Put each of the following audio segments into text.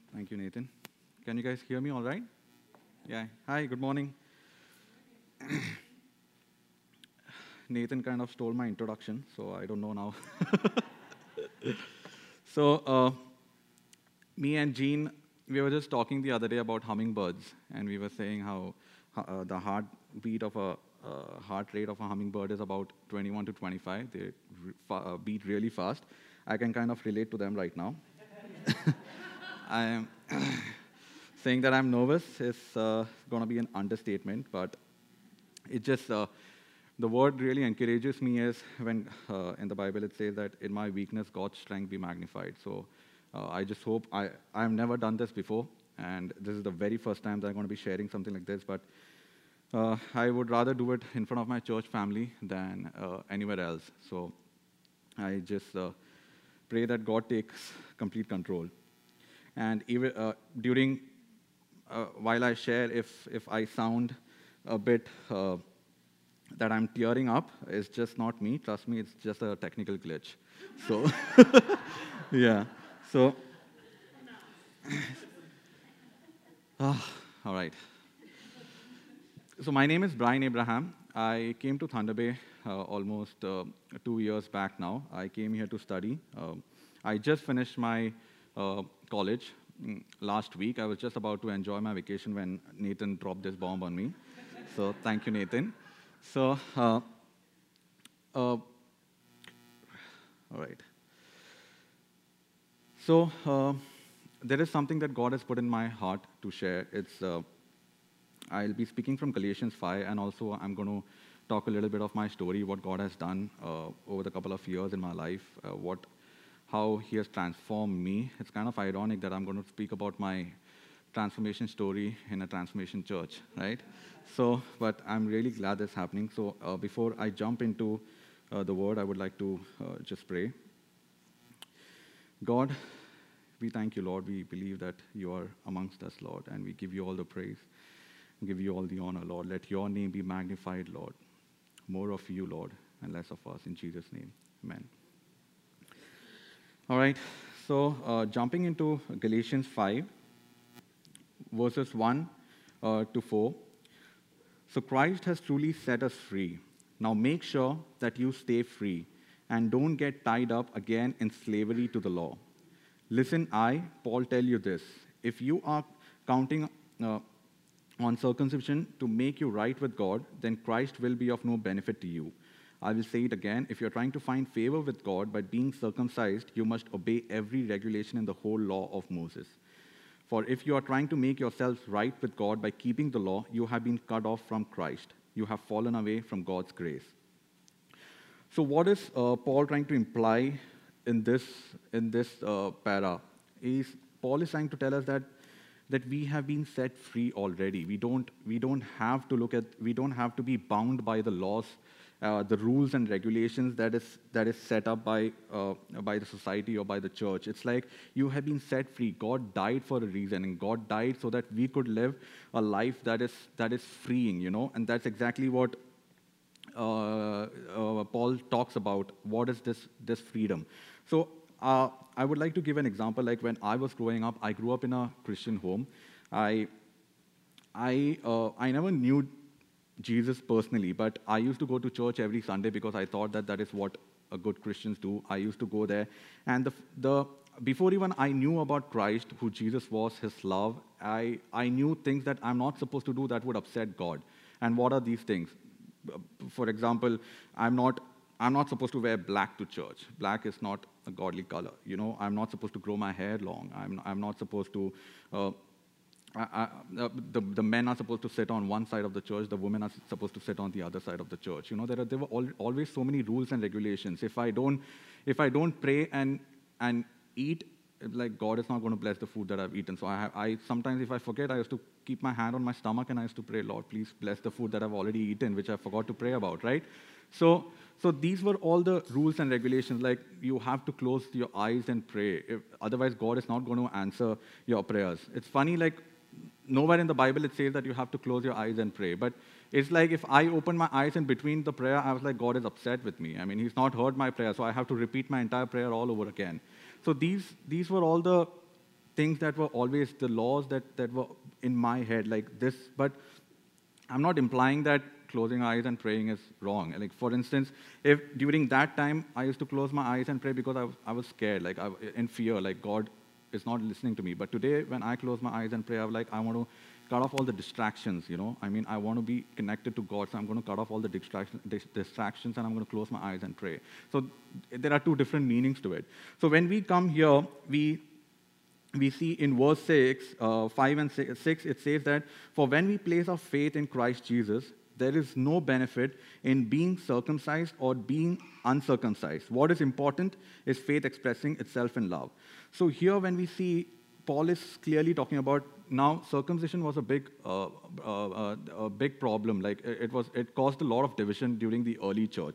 Thank you, Nathan. Can you guys hear me all right? Yeah. Hi, good morning. Nathan kind of stole my introduction, so I don't know now. So, me and Jean, we were just talking the other day about hummingbirds, and we were saying how the heartbeat of a heart rate of a hummingbird is about 21 to 25. They beat really fast. I can kind of relate to them right now. I am saying that I'm nervous is going to be an understatement, but it just the word really encourages me is when in the Bible it says that in my weakness God's strength be magnified. So I just hope I've never done this before, and this is the very first time that I'm going to be sharing something like this. But I would rather do it in front of my church family than anywhere else. So I just pray that God takes complete control. And even during while I share, if I sound a bit that I'm tearing up, it's just not me. Trust me, it's just a technical glitch. So, yeah. So, all right. So my name is Brian Abraham. I came to Thunder Bay almost 2 years back now. I came here to study. I just finished my college last week. I was just about to enjoy my vacation when Nathan dropped this bomb on me. So thank you, Nathan. So, all right. So there is something that God has put in my heart to share. It's I'll be speaking from Galatians 5, and also I'm going to talk a little bit of my story, what God has done over the couple of years in my life, how He has transformed me. It's kind of ironic that I'm going to speak about my transformation story in a transformation church, right? So, but I'm really glad that's happening. So, before I jump into the word, I would like to just pray. God, we thank you, Lord. We believe that you are amongst us, Lord, and we give you all the praise, give you all the honor, Lord. Let your name be magnified, Lord. More of you, Lord, and less of us. In Jesus' name, amen. All right, so jumping into Galatians 5, verses 1 to 4. So Christ has truly set us free. Now make sure that you stay free and don't get tied up again in slavery to the law. Listen, I, Paul, tell you this. If you are counting on circumcision to make you right with God, then Christ will be of no benefit to you. I will say it again. If you're trying to find favor with God by being circumcised, you must obey every regulation in the whole law of Moses. For if you are trying to make yourselves right with God by keeping the law, you have been cut off from Christ. You have fallen away from God's grace. So what is Paul trying to imply in this para? Paul is trying to tell us that we have been set free already. We don't have to be bound by the laws, the rules and regulations that is set up by the society or by the church. It's like you have been set free. God died for a reason, and God died so that we could live a life that is freeing, and that's exactly what Paul talks about. What is this freedom? So I would like to give an example. Like when I was growing up, I grew up in a Christian home. I never knew Jesus personally, but I used to go to church every Sunday because I thought that is what good Christians do. I used to go there, and before even I knew about Christ, who Jesus was, His love, I knew things that I'm not supposed to do that would upset God. And what are these things? For example, I'm not supposed to wear black to church. Black is not a godly color. I'm not supposed to grow my hair long. I'm not supposed to. The men are supposed to sit on one side of the church. The women are supposed to sit on the other side of the church. There were always so many rules and regulations. If I don't pray and eat, like God is not going to bless the food that I've eaten. So I sometimes, if I forget, I used to keep my hand on my stomach and I used to pray, Lord, please bless the food that I've already eaten, which I forgot to pray about, right? So these were all the rules and regulations. Like you have to close your eyes and pray. Otherwise, God is not going to answer your prayers. It's funny, like nowhere in the Bible it says that you have to close your eyes and pray. But it's like if I open my eyes in between the prayer, I was like, God is upset with me. I mean, He's not heard my prayer, so I have to repeat my entire prayer all over again. So these were all the things that were always the laws that were in my head, like this. But I'm not implying that closing eyes and praying is wrong. Like, for instance, if during that time I used to close my eyes and pray because I was scared, like in fear, like God is not listening to me. But today, when I close my eyes and pray, I'm like, I want to cut off all the distractions, you know. I mean, I want to be connected to God, so I'm going to cut off all the distractions, and I'm going to close my eyes and pray. So there are two different meanings to it. So when we come here, we see in verse 6, 5 and 6, it says that, for when we place our faith in Christ Jesus, there is no benefit in being circumcised or being uncircumcised. What is important is faith expressing itself in love. So here when we see, Paul is clearly talking about, now circumcision was a big problem. Like it caused a lot of division during the early church.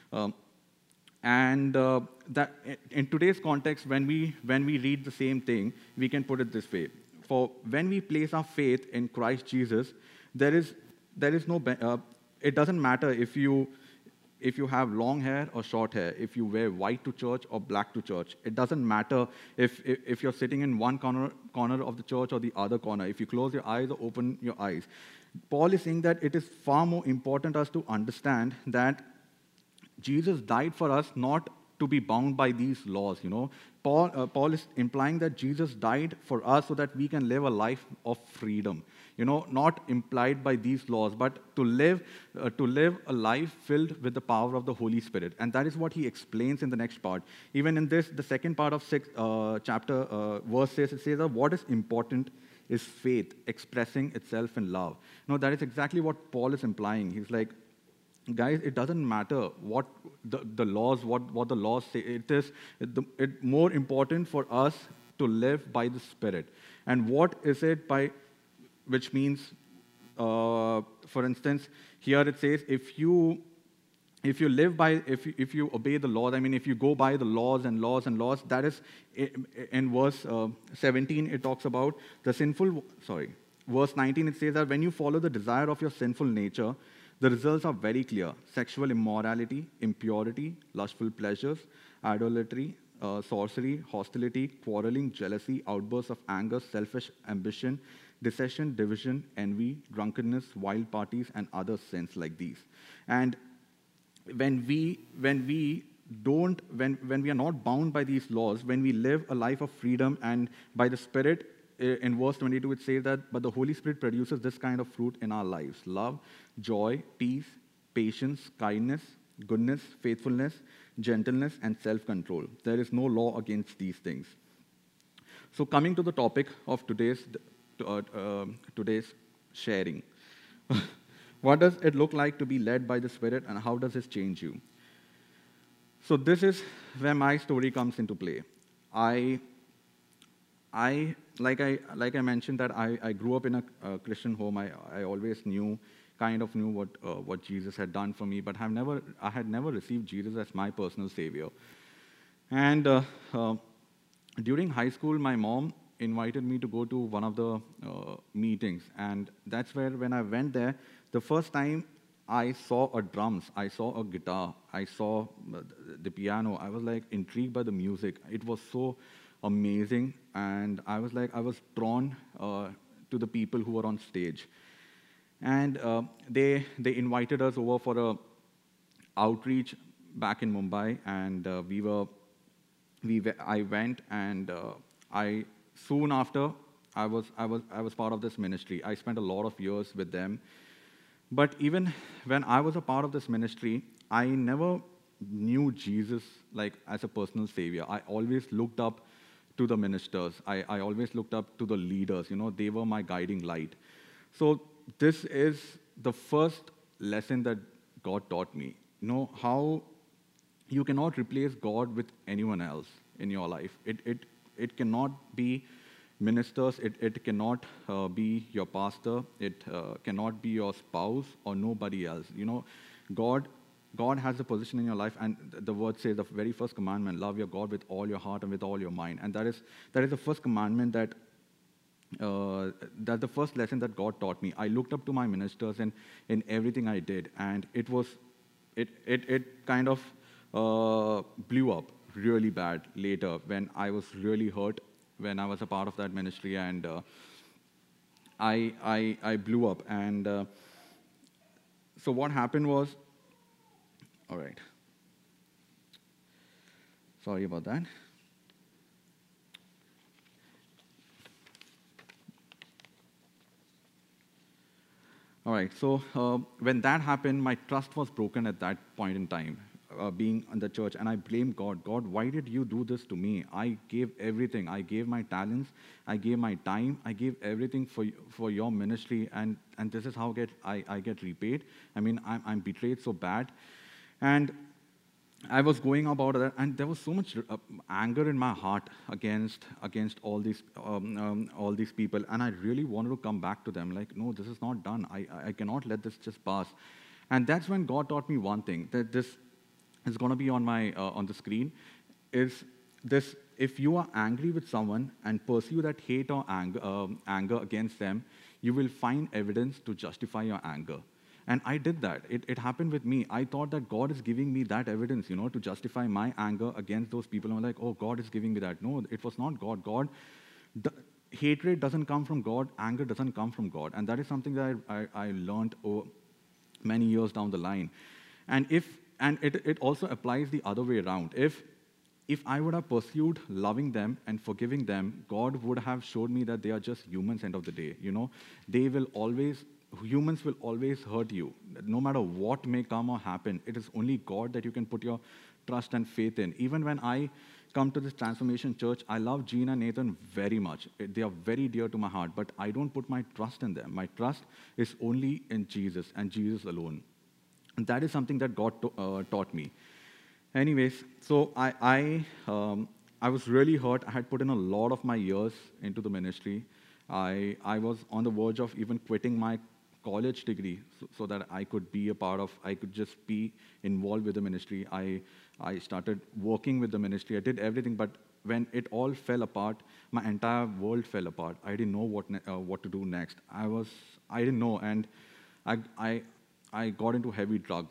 And that in today's context, when we read the same thing, we can put it this way: for when we place our faith in Christ Jesus, there is no. It doesn't matter if you have long hair or short hair, if you wear white to church or black to church. It doesn't matter if you're sitting in one corner of the church or the other corner. If you close your eyes or open your eyes, Paul is saying that it is far more important us to understand that Jesus died for us not to be bound by these laws, you know. Paul is implying that Jesus died for us so that we can live a life of freedom, you know, not implied by these laws, but to live a life filled with the power of the Holy Spirit. And that is what he explains in the next part. Even in this, the second part of chapter, verse 6, it says that what is important is faith expressing itself in love. No, that is exactly what Paul is implying. He's like, guys, it doesn't matter what the laws, what the laws say. It is more important for us to live by the Spirit. And what is it by, which means, for instance, here it says, if you live by, if you obey the laws, I mean, if you go by the laws and laws and laws, that is, in verse 17, it talks about verse 19, it says that when you follow the desire of your sinful nature, the results are very clear: sexual immorality, impurity, lustful pleasures, idolatry, sorcery, hostility, quarreling, jealousy, outbursts of anger, selfish ambition, dissension, division, envy, drunkenness, wild parties, and other sins like these. And when we are not bound by these laws, when we live a life of freedom and by the Spirit, in verse 22, it says that, but the Holy Spirit produces this kind of fruit in our lives: love, joy, peace, patience, kindness, goodness, faithfulness, gentleness, and self-control. There is no law against these things. So coming to the topic of today's sharing. What does it look like to be led by the Spirit, and how does this change you? So this is where my story comes into play. Like I mentioned, that I grew up in a Christian home. I always knew what Jesus had done for me, but I had never received Jesus as my personal savior. And during high school, my mom invited me to go to one of the meetings, and that's where, when I went there, the first time I saw a drums, I saw a guitar, I saw the piano. I was like intrigued by the music. It was so amazing, and I was drawn to the people who were on stage. And they invited us over for a outreach back in Mumbai, and I went, and I soon after I was part of this ministry. I spent a lot of years with them. But even when I was a part of this ministry, I never knew Jesus like as a personal savior. I always looked up to the ministers. I always looked up to the leaders. You know, they were my guiding light. So this is the first lesson that God taught me. You know, how you cannot replace God with anyone else in your life. It cannot be ministers. It cannot be your pastor. It cannot be your spouse or nobody else. You know, God has a position in your life, and the word says the very first commandment: love your God with all your heart and with all your mind. And that is the first commandment that's the first lesson that God taught me. I looked up to my ministers in everything I did, and it kind of blew up really bad later when I was really hurt when I was a part of that ministry, and I blew up. And so what happened was, all right, sorry about that. All right, so when that happened, my trust was broken at that point in time, being in the church, and I blamed God. God, why did you do this to me? I gave everything. I gave my talents. I gave my time. I gave everything for your ministry, and this is how I get repaid. I mean, I'm betrayed so bad. And I was going about that, and there was so much anger in my heart against all these people, and I really wanted to come back to them. Like, no, this is not done. I cannot let this just pass. And that's when God taught me one thing, that this is going to be on my on the screen. Is this: if you are angry with someone and pursue that hate or anger against them, you will find evidence to justify your anger. And I did that. It happened with me. I thought that God is giving me that evidence, to justify my anger against those people. I'm like, oh, God is giving me that. No, it was not God. Hatred doesn't come from God. Anger doesn't come from God. And that is something that I learned many years down the line. And it also applies the other way around. If I would have pursued loving them and forgiving them, God would have showed me that they are just humans end of the day. Humans will always hurt you. No matter what may come or happen, it is only God that you can put your trust and faith in. Even when I come to this Transformation Church, I love Gene and Nathan very much. They are very dear to my heart, but I don't put my trust in them. My trust is only in Jesus and Jesus alone. And that is something that God taught me. Anyways, so I was really hurt. I had put in a lot of my years into the ministry. I was on the verge of even quitting my college degree so that I could just be involved with the ministry. I started working with the ministry. I did everything, but when it all fell apart, my entire world fell apart. I didn't know what to do next. I didn't know, and I got into heavy drugs.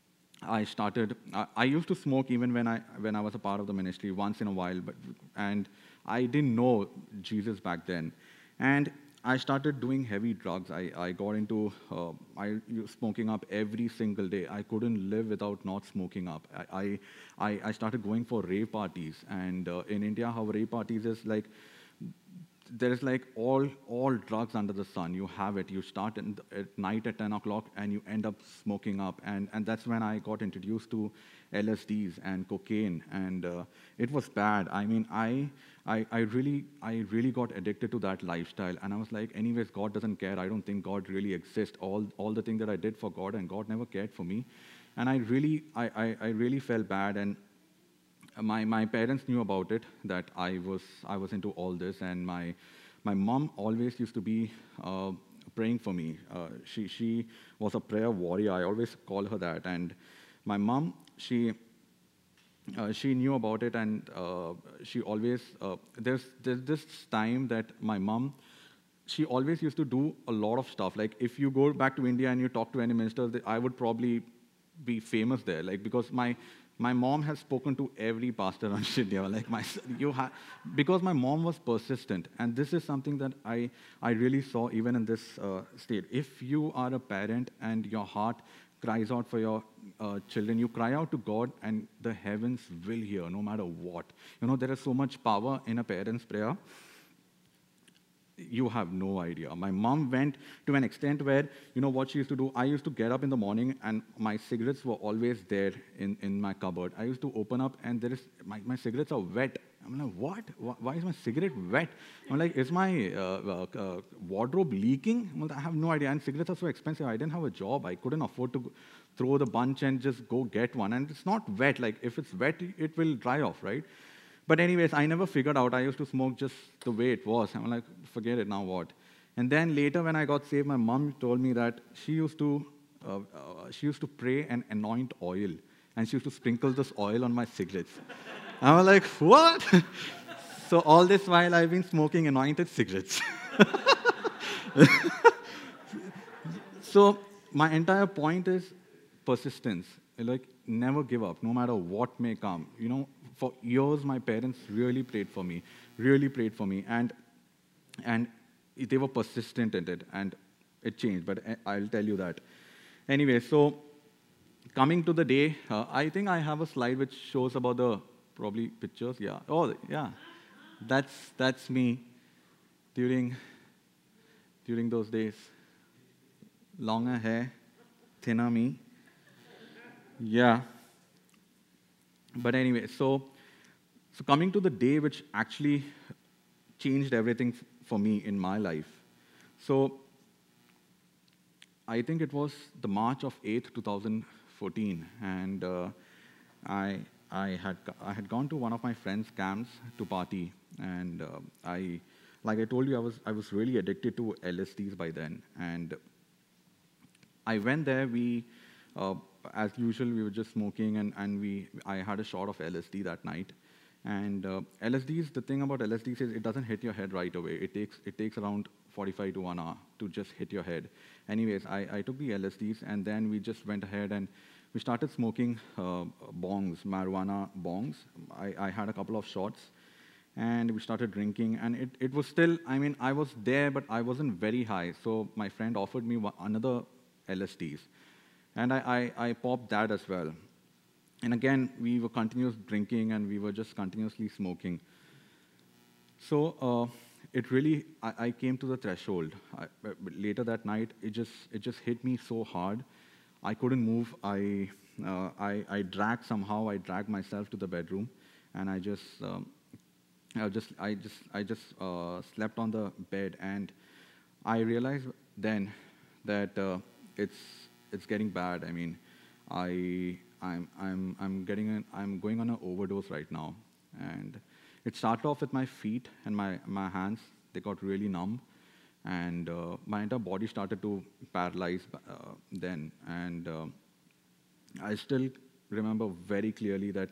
I used to smoke even when I was a part of the ministry once in a while, and I didn't know Jesus back then. And I started doing heavy drugs. I got into smoking up every single day. I couldn't live without not smoking up. I started going for rave parties. And in India, how rave parties is like, there is like all drugs under the sun. You have it. You start at night at 10 o'clock and you end up smoking up. And that's when I got introduced to LSDs and cocaine. And it was bad. I mean, I really got addicted to that lifestyle. And I was like, anyways, God doesn't care. I don't think God really exists. All the things that I did for God, and God never cared for me. And I really felt bad. And my parents knew about it, that I was into all this, and my mom always used to be praying for me. She was a prayer warrior. I always call her that. And my mom, she knew about it, and she always there's this time that my mom, she always used to do a lot of stuff. Like if you go back to India and you talk to any minister, I would probably be famous there. Like because my mom has spoken to every pastor on India. Like because my mom was persistent, and this is something that I really saw even in this state. If you are a parent and your heart cries out for your children, you cry out to God, and the heavens will hear, no matter what. There is so much power in a parent's prayer. You have no idea. My mom went to an extent where, what she used to do, I used to get up in the morning and my cigarettes were always there in my cupboard. I used to open up and my cigarettes are wet. I'm like, what? Why is my cigarette wet? I'm like, is my wardrobe leaking? Well, I have no idea. And cigarettes are so expensive. I didn't have a job. I couldn't afford to throw the bunch and just go get one. And it's not wet. Like, if it's wet, it will dry off, right? But anyways, I never figured out. I used to smoke just the way it was. I'm like, forget it, now what? And then later when I got saved, my mom told me that she used to pray and anoint oil. And she used to sprinkle this oil on my cigarettes. I was like, what? So all this while I've been smoking anointed cigarettes. So my entire point is persistence. Like, never give up, no matter what may come. For years, my parents really prayed for me. really prayed for me, and they were persistent in it, and it changed. But I'll tell you that. Anyway, so coming to the day, I think I have a slide which shows about the probably pictures. Yeah. Oh, yeah. That's me during those days. Longer hair, thinner me. Yeah. But anyway, so coming to the day which actually changed everything for me in my life. So I think it was the March of 8th, 2014, and I I had gone to one of my friends' camps to party, and like I told you, I was really addicted to LSDs by then, and I went there. Uh, as usual, we were just smoking, and I had a shot of LSD that night. And LSDs, the thing about LSDs is it doesn't hit your head right away. It takes around 45 to 1 hour to just hit your head. Anyways, I took the LSDs, and then we just went ahead and we started smoking bongs, marijuana bongs. I had a couple of shots, and we started drinking, and it was still, I mean, I was there, but I wasn't very high. So my friend offered me another LSDs, and I popped that as well. And again, we were continuous drinking, and we were just continuously smoking. So it really, I came to the threshold. But later that night, it just hit me so hard. I couldn't move. I dragged somehow. I dragged myself to the bedroom, and I just slept on the bed, and I realized then that it's it's getting bad. I mean, I'm going on an overdose right now, and it started off with my feet and my hands. They got really numb, and my entire body started to paralyze then. And I still remember very clearly that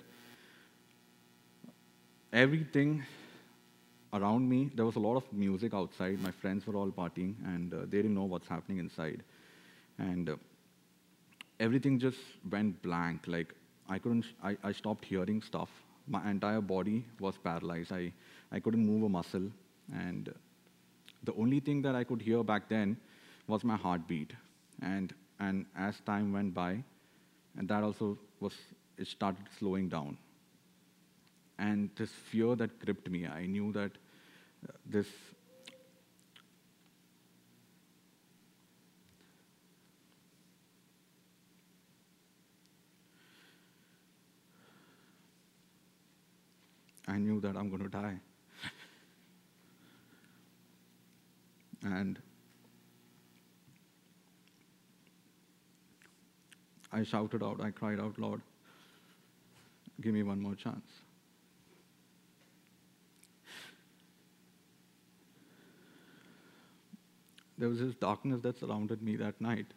everything around me, there was a lot of music outside. My friends were all partying, and they didn't know what's happening inside. And everything just went blank. Like, I couldn't, I stopped hearing stuff. My entire body was paralyzed. I couldn't move a muscle. And the only thing that I could hear back then was my heartbeat. And as time went by, and that also was, it started slowing down. And this fear that gripped me, I knew that this, I knew that I'm going to die. And I shouted out, I cried out loud, give me one more chance. There was this darkness that surrounded me that night.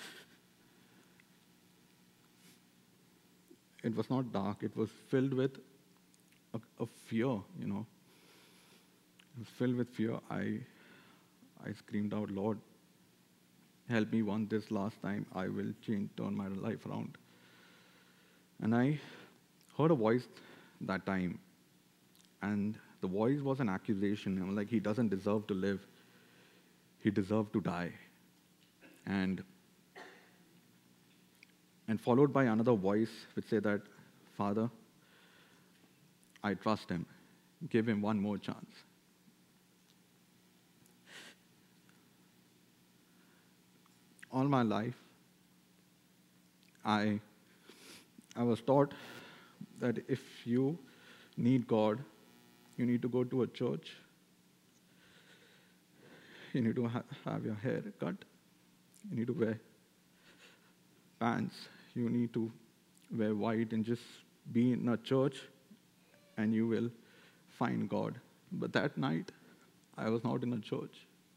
It was not dark, it was filled with a fear. It was filled with fear. I screamed out, Lord, help me one this last time. I will turn my life around. And I heard a voice that time, and the voice was an accusation. Like, he doesn't deserve to live, he deserved to die. And followed by another voice which said that, Father, I trust him. Give him one more chance. All my life, I was taught that if you need God, you need to go to a church. You need to have your hair cut. You need to wear pants. You need to wear white and just be in a church, and you will find God. But that night, I was not in a church.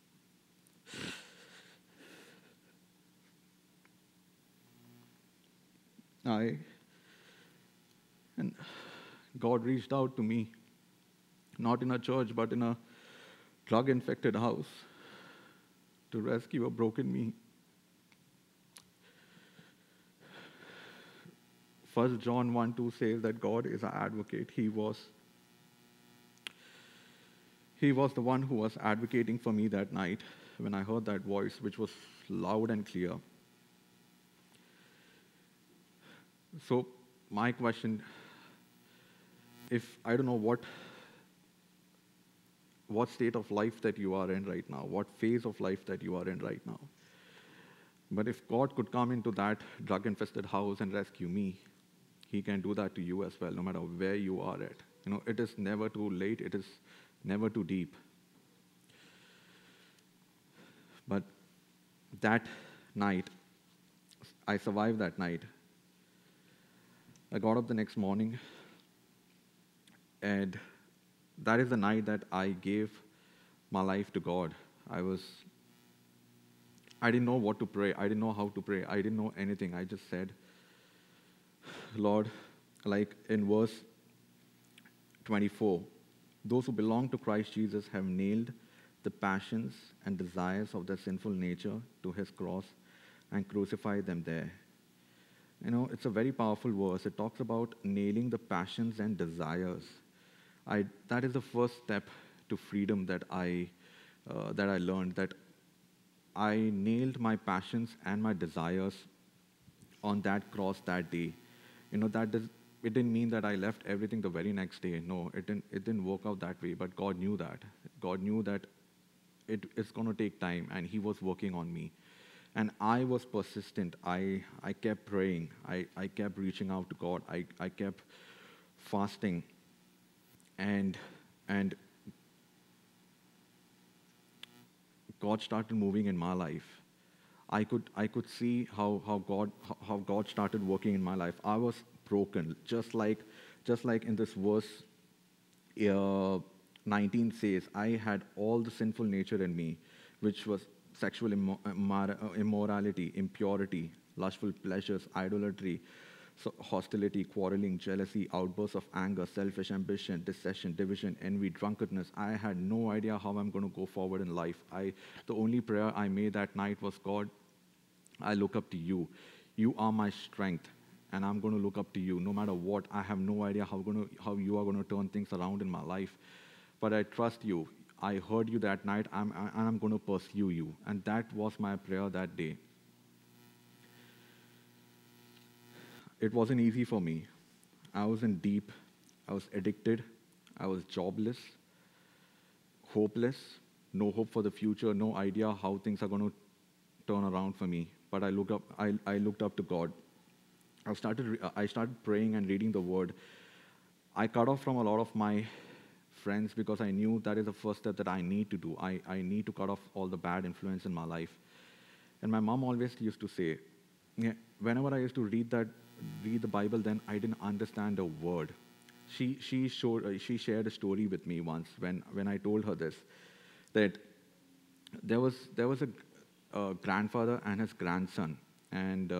And God reached out to me, not in a church, but in a drug-infected house, to rescue a broken me. 1 John 1:2 says that God is our advocate. He was He was the one who was advocating for me that night when I heard that voice, which was loud and clear. So, my question, if I don't know what state of life that you are in right now, what phase of life that you are in right now, but if God could come into that drug-infested house and rescue me, He can do that to you as well, no matter where you are at. It is never too late. It is never too deep. But that night, I survived that night. I got up the next morning, and that is the night that I gave my life to God. I didn't know what to pray. I didn't know how to pray. I didn't know anything. I just said, Lord, like in verse 24, those who belong to Christ Jesus have nailed the passions and desires of their sinful nature to His cross and crucified them there. It's a very powerful verse. It talks about nailing the passions and desires. That is the first step to freedom that I learned, that I nailed my passions and my desires on that cross that day. It didn't mean that I left everything the very next day. No, it didn't work out that way. But God knew that. God knew that it's going to take time, and He was working on me. And I was persistent. I kept praying. I kept reaching out to God. I kept fasting. And God started moving in my life. I could see how God started working in my life. I was broken, just like in this verse 19 says, I had all the sinful nature in me, which was sexual immorality, impurity, lustful pleasures, idolatry, so hostility, quarreling, jealousy, outbursts of anger, selfish ambition, dissension, division, envy, drunkenness. I had no idea how I'm going to go forward in life. The only prayer I made that night was, God, I look up to you. You are my strength, and I'm going to look up to you no matter what. I have no idea how you are going to turn things around in my life, but I trust you. I heard you that night, and I'm going to pursue you. And that was my prayer that day. It wasn't easy for me. I was in deep. I was addicted. I was jobless, hopeless, no hope for the future, no idea how things are going to turn around for me. But I looked up to God. I started praying and reading the Word. I cut off from a lot of my friends because I knew that is the first step that I need to do. I need to cut off all the bad influence in my life. And my mom always used to say, whenever I used to read the Bible, then I didn't understand a word. She shared a story with me once when I told her this, that there was a grandfather and his grandson, and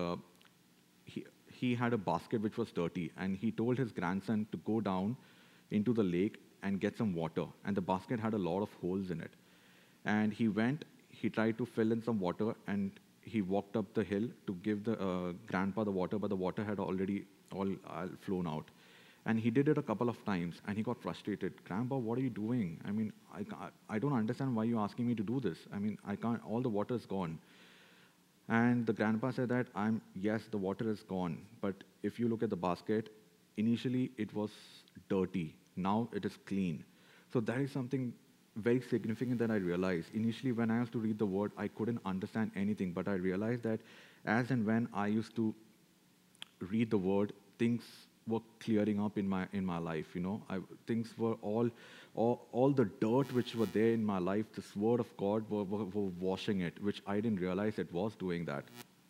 he had a basket which was dirty, and he told his grandson to go down into the lake and get some water, and the basket had a lot of holes in it. And he tried to fill in some water, and he walked up the hill to give the grandpa the water, but the water had already all flown out. And he did it a couple of times, and he got frustrated. Grandpa, what are you doing? I mean, I don't understand why you're asking me to do this. I mean, I can't, all the water is gone. And the grandpa said that, yes, the water is gone, but if you look at the basket, initially it was dirty. Now it is clean. So that is something very significant that I realized. Initially, when I used to read the Word, I couldn't understand anything, but I realized that as and when I used to read the Word, things were clearing up in my life. Things were all the dirt which were there in my life. This Word of God were washing it, which I didn't realize it was doing that.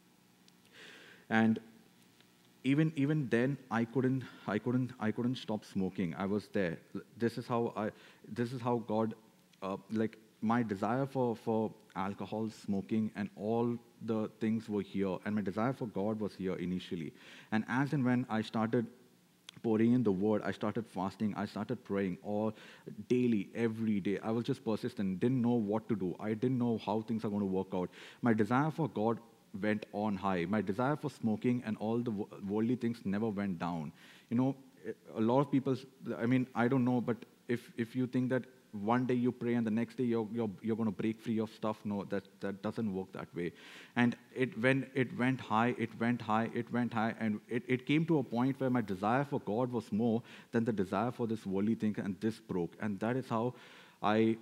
And even then, I couldn't stop smoking. I was there. This is how God, like my desire for alcohol, smoking, and all the things were here, and my desire for God was here initially. And as and when I started pouring in the Word, I started fasting, I started praying all daily, every day. I was just persistent, didn't know what to do. I didn't know how things are going to work out. My desire for God went on high. My desire for smoking and all the worldly things never went down. A lot of people, I mean, I don't know, but if you think that one day you pray and the next day you're going to break free of stuff. No, that doesn't work that way. And when it went high, it went high, it went high, and it came to a point where my desire for God was more than the desire for this worldly thing, and this broke. And that is how I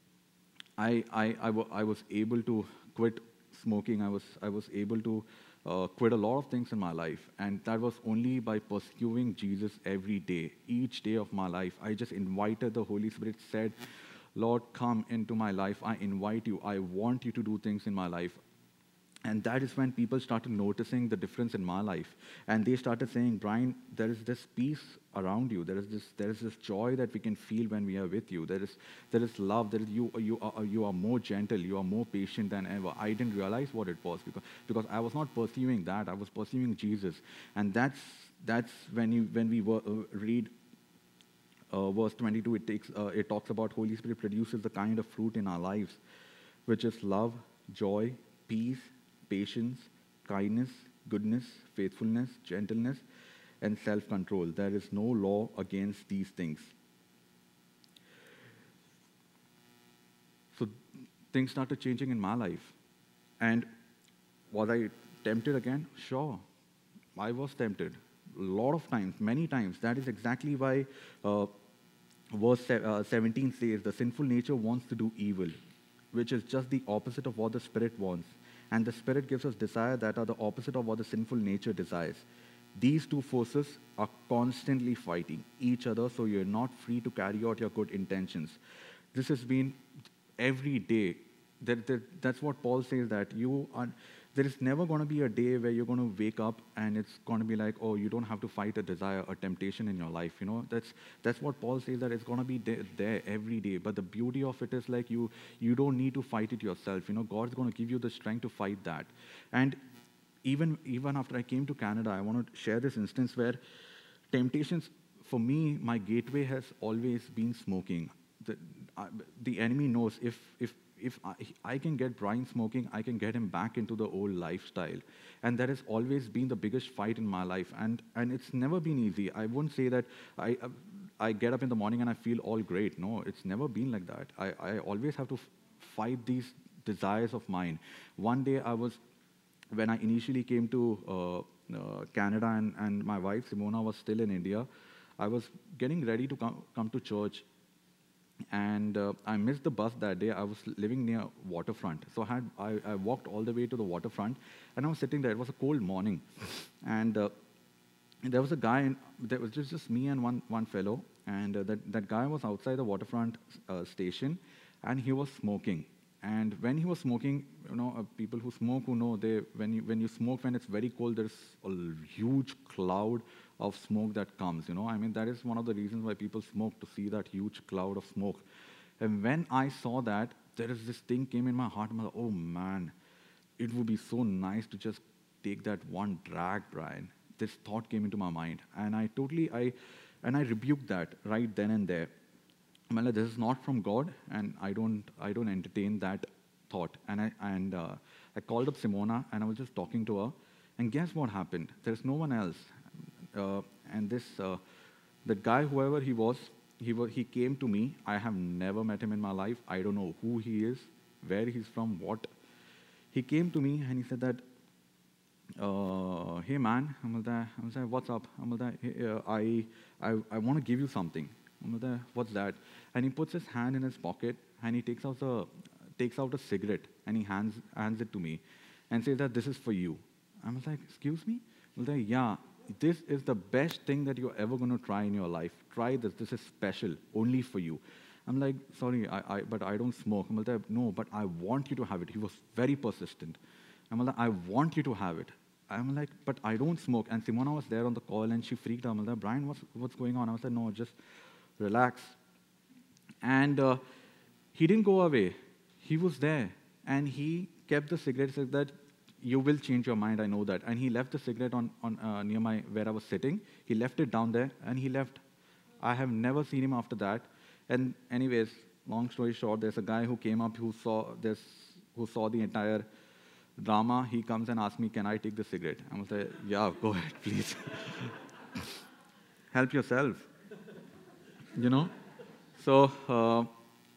I was able to quit smoking. I was able to quit a lot of things in my life, and that was only by pursuing Jesus every day, each day of my life. I just invited the Holy Spirit, said, Lord, come into my life. I invite you. I want you to do things in my life. And that is when people started noticing the difference in my life. And they started saying, Brian, there is this peace around you. There is this joy that we can feel when we are with you. There is love. You are more gentle. You are more patient than ever. I didn't realize what it was because I was not pursuing that. I was pursuing Jesus. And that's when we read verse 22, it talks about Holy Spirit produces the kind of fruit in our lives, which is love, joy, peace, patience, kindness, goodness, faithfulness, gentleness, and self-control. There is no law against these things. So things started changing in my life. And was I tempted again? Sure. I was tempted. A lot of times, many times. That is exactly why verse 17 says, the sinful nature wants to do evil, which is just the opposite of what the Spirit wants. And the Spirit gives us desires that are the opposite of what the sinful nature desires. These two forces are constantly fighting each other, so you're not free to carry out your good intentions. This has been every day. That's what Paul says, that there is never going to be a day where you're going to wake up and it's going to be like, oh, you don't have to fight a desire, a temptation in your life. That's what Paul says, that it's going to be there every day. But the beauty of it is like you don't need to fight it yourself. God's going to give you the strength to fight that. And even after I came to Canada, I want to share this instance where temptations, for me, my gateway has always been smoking. The enemy knows if I can get Brian smoking, I can get him back into the old lifestyle. And that has always been the biggest fight in my life. And it's never been easy. I won't say that I get up in the morning and I feel all great. No, it's never been like that. I always have to fight these desires of mine. One day when I initially came to Canada and my wife, Simona, was still in India, I was getting ready to come to church. And I missed the bus that day. I was living near waterfront. So I walked all the way to the waterfront, and I was sitting there. It was a cold morning. And there was a guy, and there was just me and one fellow. And that guy was outside the waterfront station, and he was smoking. And when he was smoking, people who smoke who know, when you smoke when it's very cold, there's a huge cloud of smoke that comes. I mean, that is one of the reasons why people smoke, to see that huge cloud of smoke. And when I saw that, there is this thing came in my heart. I'm like, oh man, it would be so nice to just take that one drag, Brian. This thought came into my mind, and I rebuked that right then and there. I'm like, this is not from God, and I don't entertain that thought. And I called up Simona, and I was just talking to her, and guess what happened? There's no one else. And the guy, whoever he was, he came to me. I have never met him in my life. I don't know who he is, where he's from, what. He came to me and he said that, hey man, I'm like, what's up? I'm like, hey, I want to give you something. I'm like, what's that? And he puts his hand in his pocket and he takes out a cigarette and he hands it to me and says that this is for you. I was like, excuse me? I was like, yeah. This is the best thing that you're ever going to try in your life. Try this. This is special, only for you. I'm like, sorry, but I don't smoke. I'm like, no, but I want you to have it. He was very persistent. I'm like, I want you to have it. I'm like, but I don't smoke. And Simona was there on the call, and she freaked out. I'm like, Brian, what's going on? I was like, no, just relax. And he didn't go away. He was there, and he kept the cigarette. Said that, you will change your mind, I know that. And he left the cigarette on near where I was sitting. He left it down there, and he left. I have never seen him after that. And anyways, long story short, there's a guy who came up who saw the entire drama. He comes and asks me, can I take the cigarette? I was like, yeah, go ahead, please. Help yourself. So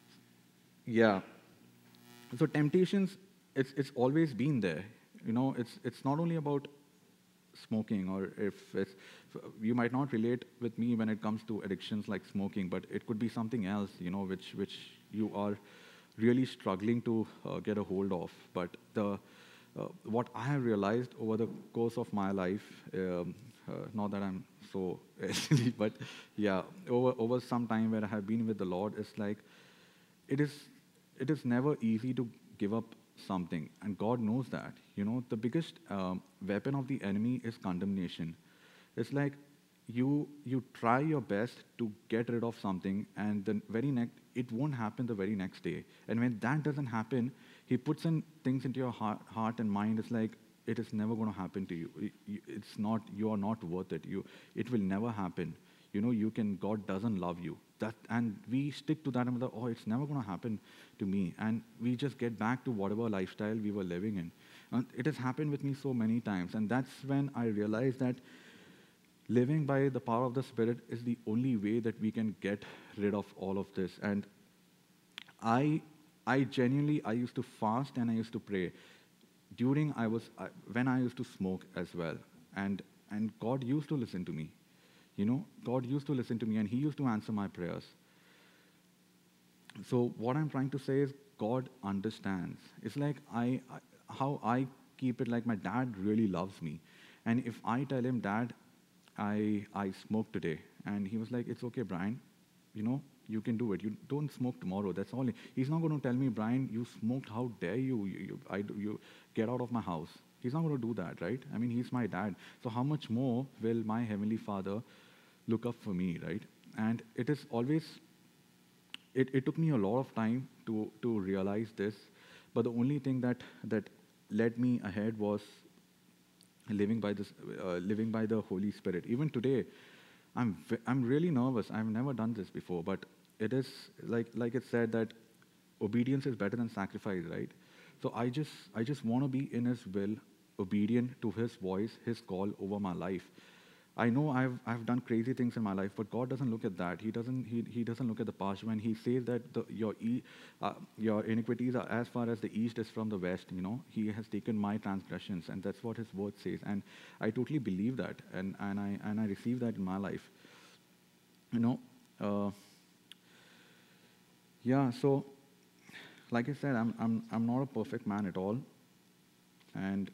Yeah. So temptations, it's always been there. It's not only about smoking, or if it's, you might not relate with me when it comes to addictions like smoking, but it could be something else, which you are really struggling to get a hold of. But the what I have realized over the course of my life, not that I'm so elderly, but yeah, over some time where I have been with the Lord, it's like it is it is never easy to give up something, and God knows that. The biggest weapon of the enemy is condemnation. It's like you try your best to get rid of something, and the very next it won't happen the very next day. And when that doesn't happen, he puts in things into your heart and mind. It's like it is never going to happen to you. It's not, you are not worth it. It will never happen. You can, God doesn't love you. And we stick to that, and we're like, oh, it's never going to happen to me. And we just get back to whatever lifestyle we were living in. And it has happened with me so many times. And that's when I realized that living by the power of the Spirit is the only way that we can get rid of all of this. And I, I genuinely, I used to fast and I used to pray when I used to smoke as well. And God used to listen to me. God used to listen to me, and He used to answer my prayers. So what I'm trying to say is God understands. It's like how I keep it, like my dad really loves me. And if I tell him, Dad, I smoked today, and he was like, it's okay, Brian, you can do it. You don't smoke tomorrow. That's all. He's not going to tell me, Brian, you smoked. How dare you? You get out of my house. He's not going to do that, right? I mean, he's my dad. So how much more will my Heavenly Father look up for me, right? And it is always, it took me a lot of time to realize this, but the only thing that led me ahead was living by the Holy Spirit. Even today, I'm really nervous. I've never done this before, but it is like it said that obedience is better than sacrifice, right? So I just want to be in His will, obedient to His voice, His call over my life. I know I've done crazy things in my life, but God doesn't look at that. He doesn't look at the past. When He says that your iniquities are as far as the east is from the west, He has taken my transgressions, and that's what His word says. And I totally believe that, and I receive that in my life. You know, uh, yeah. So, like I said, I'm not a perfect man at all, and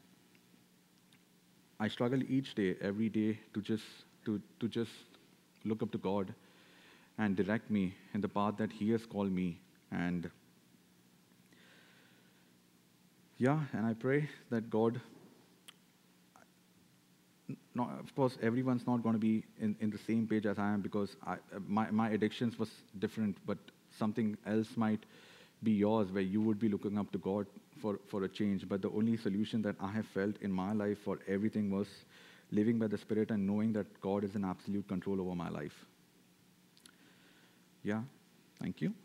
I struggle each day, every day, to just look up to God and direct me in the path that He has called me. And yeah, and I pray that God, not, of course, everyone's not going to be in the same page as I am, because my addictions was different, but something else might be yours where you would be looking up to God for a change. But the only solution that I have felt in my life for everything was living by the Spirit and knowing that God is in absolute control over my life. Yeah, thank you.